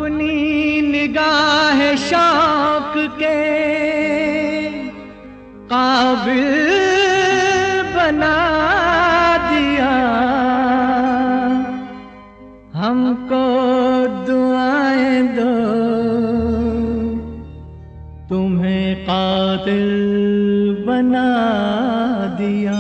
अपनी निगाह शौक के काबिल बना दिया, हमको दुआएं दो तुम्हें कातिल बना दिया।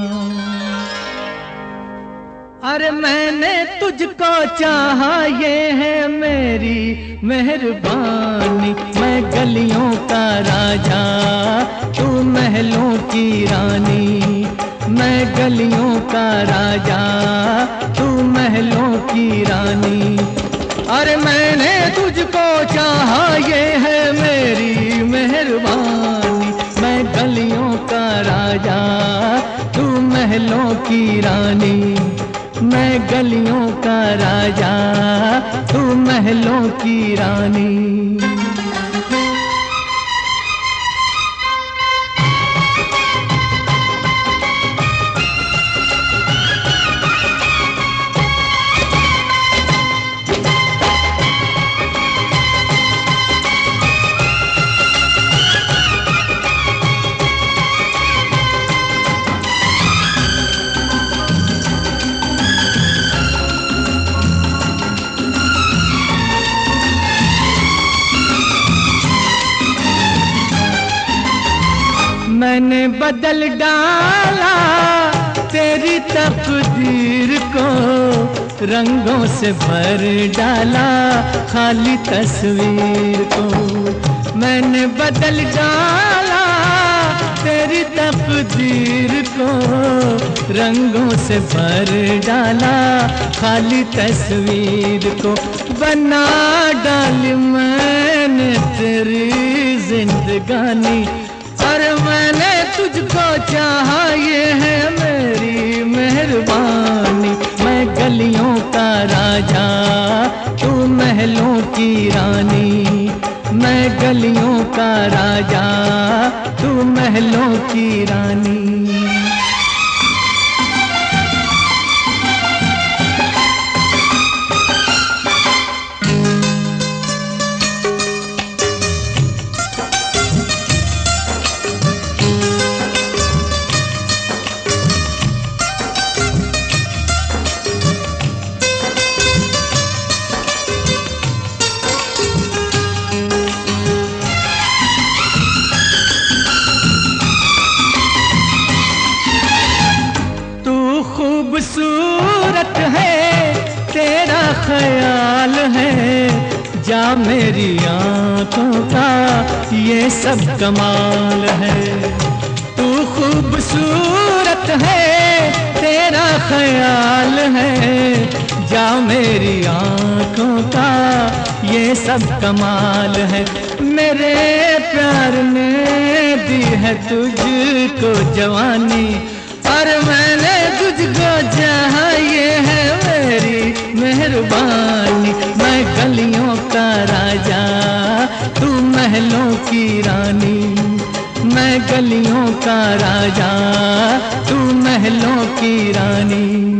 अरे मैंने तुझको चाहा ये है मेरी मेहरबानी, मैं गलियों का राजा तू महलों की रानी, मैं गलियों का राजा तू महलों की रानी। अरे मैंने तुझको चाहा ये है मेरी मेहरबानी, मैं गलियों का राजा तू महलों की रानी, मैं गलियों का राजा तू महलों की रानी। मैंने बदल डाला तेरी तकदीर को, रंगों से भर डाला खाली तस्वीर को। मैंने बदल डाला तेरी तकदीर को, रंगों से भर डाला खाली तस्वीर को। बना डाली मैंने तेरी जिंदगानी, और मैंने तुझको चाहा ये है मेरी मेहरबानी, मैं गलियों का राजा तू महलों की रानी, मैं गलियों का राजा तू महलों की रानी। खूबसूरत है तेरा ख्याल है, जा मेरी आंखों का ये सब कमाल है। तू खूबसूरत है तेरा ख्याल है, जा मेरी आंखों का ये सब कमाल है। मेरे प्यार ने दी है तुझको जवानी, और मैंने तुझको चाहा ये है मेरी मेहरबानी, मैं गलियों का राजा तू महलों की रानी, मैं गलियों का राजा तू महलों की रानी।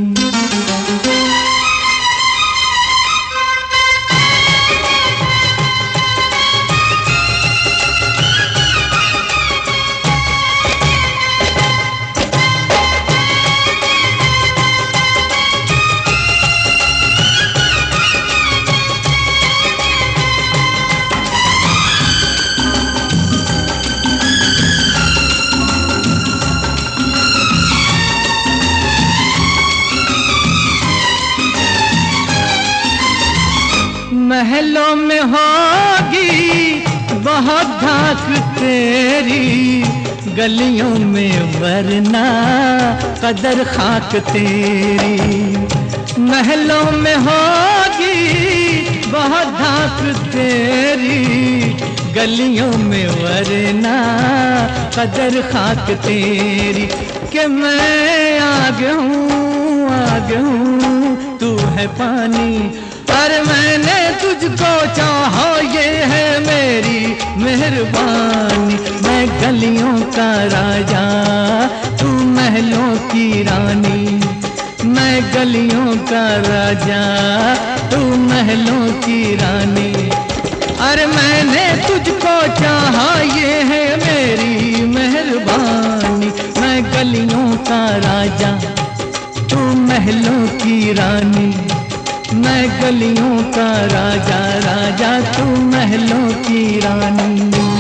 महलों में होगी बहुत धाक तेरी, गलियों में वरना कदर खाक तेरी। महलों में होगी बहुत धाक तेरी, गलियों में वरना कदर खाक तेरी। कि मैं आग हूँ तू है पानी, पर मैंने तुझको चाहा ये है मेरी मेहरबानी, मैं गलियों का राजा तू महलों की रानी, मैं गलियों का राजा तू महलों की रानी। अरे मैंने तुझको चाहा ये है मेरी मेहरबानी। मैं गलियों का राजा तू महलों की रानी, मैं गलियों का राजा, राजा तू महलों की रानी।